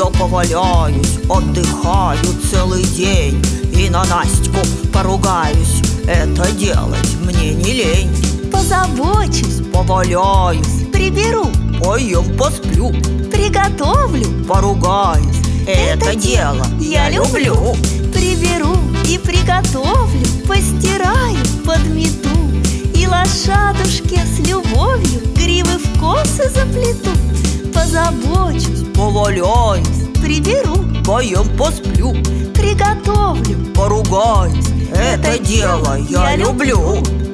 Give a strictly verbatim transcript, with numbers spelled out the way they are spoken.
да поваляюсь, отдыхаю целый день и на Настьку поругаюсь. Это делать мне не лень. Позабочусь, поваляюсь, приберу, поем, посплю, приготовлю, поругаюсь. Это, Это дело я люблю. Приберу и приготовлю, постираю, подмету, и лошадушке с любовью гривы в косы заплету. Позабочусь, поваляюсь, приберу, поем, посплю, приготовлю, поругаюсь. Это, Это дело я люблю.